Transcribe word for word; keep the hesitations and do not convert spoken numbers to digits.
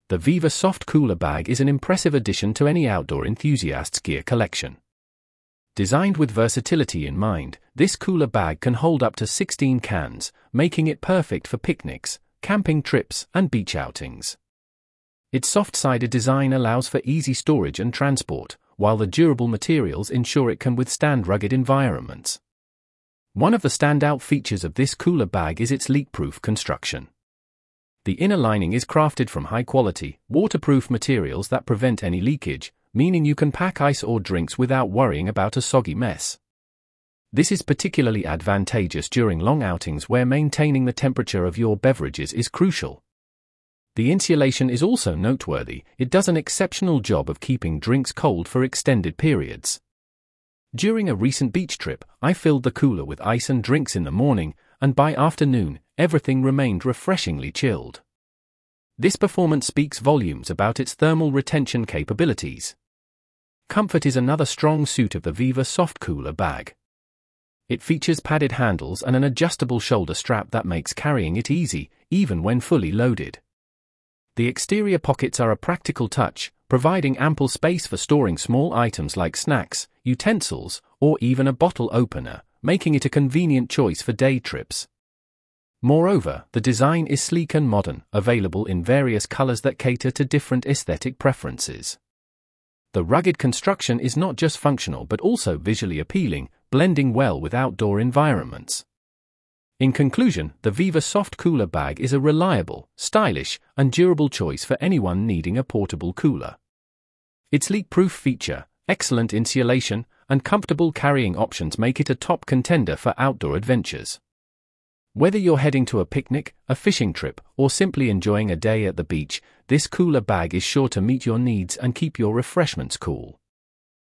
The Viva Soft Cooler Bag is an impressive addition to any outdoor enthusiast's gear collection. Designed with versatility in mind, this cooler bag can hold up to sixteen cans, making it perfect for picnics, camping trips, and beach outings. Its soft-sided design allows for easy storage and transport, while the durable materials ensure it can withstand rugged environments. One of the standout features of this cooler bag is its leak-proof construction. The inner lining is crafted from high-quality, waterproof materials that prevent any leakage, meaning you can pack ice or drinks without worrying about a soggy mess. This is particularly advantageous during long outings where maintaining the temperature of your beverages is crucial. The insulation is also noteworthy. It does an exceptional job of keeping drinks cold for extended periods. During a recent beach trip, I filled the cooler with ice and drinks in the morning, and by afternoon, everything remained refreshingly chilled. This performance speaks volumes about its thermal retention capabilities. Comfort is another strong suit of the Viva Soft Cooler Bag. It features padded handles and an adjustable shoulder strap that makes carrying it easy, even when fully loaded. The exterior pockets are a practical touch, providing ample space for storing small items like snacks, utensils, or even a bottle opener, making it a convenient choice for day trips. Moreover, the design is sleek and modern, available in various colors that cater to different aesthetic preferences. The rugged construction is not just functional but also visually appealing, blending well with outdoor environments. In conclusion, the Viva Soft Cooler Bag is a reliable, stylish, and durable choice for anyone needing a portable cooler. Its leak-proof feature, excellent insulation, and comfortable carrying options make it a top contender for outdoor adventures. Whether you're heading to a picnic, a fishing trip, or simply enjoying a day at the beach, this cooler bag is sure to meet your needs and keep your refreshments cool.